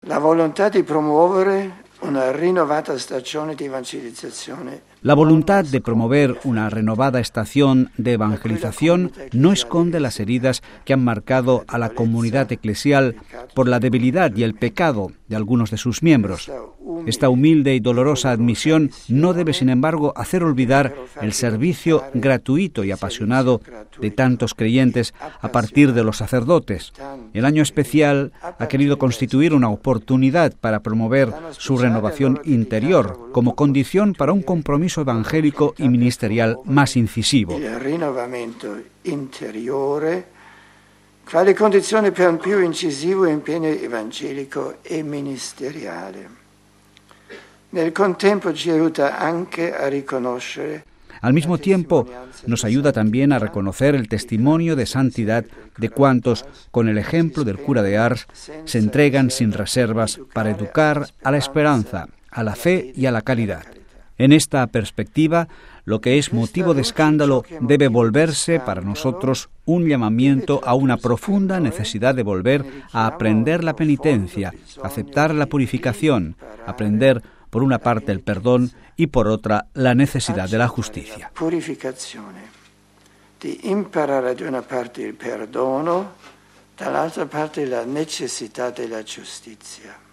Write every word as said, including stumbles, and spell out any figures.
La volontà di promuovere una rinnovata stagione di evangelizzazione. La voluntad de promover una renovada estación de evangelización no esconde las heridas que han marcado a la comunidad eclesial por la debilidad y el pecado de algunos de sus miembros. Esta humilde y dolorosa admisión no debe, sin embargo, hacer olvidar el servicio gratuito y apasionado de tantos creyentes a partir de los sacerdotes. El año especial ha querido constituir una oportunidad para promover su renovación interior como condición para un compromiso evangélico y ministerial más incisivo. Il rinnovamento interiore quale condizione per un più incisivo impegno evangelico e ministeriale. Nel contempo ci aiuta anche a riconoscere. Al mismo tiempo, nos ayuda también a reconocer el testimonio de santidad de cuantos, con el ejemplo del cura de Ars, se entregan sin reservas para educar a la esperanza, a la fe y a la caridad. En esta perspectiva, lo que es motivo de escándalo debe volverse para nosotros un llamamiento a una profunda necesidad de volver a aprender la penitencia, aceptar la purificación, aprender por una parte el perdón y por otra la necesidad de la justicia. Purificazione, di imparare da una parte il perdono, dall'altra parte la necessità della giustizia.